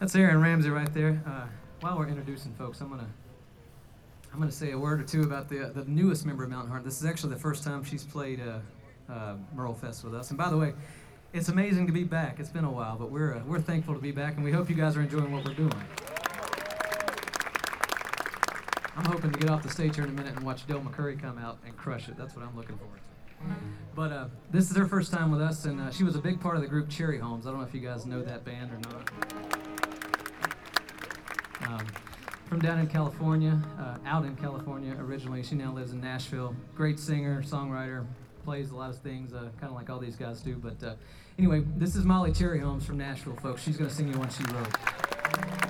That's Aaron Ramsey right there. While we're introducing folks, I'm gonna say a word or two about the newest member of Mountain Heart. This is actually the first time she's played Merle Fest with us. And by the way, it's amazing to be back. It's been a while, but we're thankful to be back, and we hope you guys are enjoying what we're doing. I'm hoping to get off the stage here in a minute and watch Del McCurry come out and crush it. That's what I'm looking forward to. But this is her first time with us, and she was a big part of the group Cherry Holmes. I don't know if you guys know that band or not. From down in California, out in California originally. She now lives in Nashville. Great singer, songwriter, plays a lot of things, kind of like all these guys do. But anyway, this is Molly Cherry Holmes from Nashville, folks. She's going to sing you one she wrote.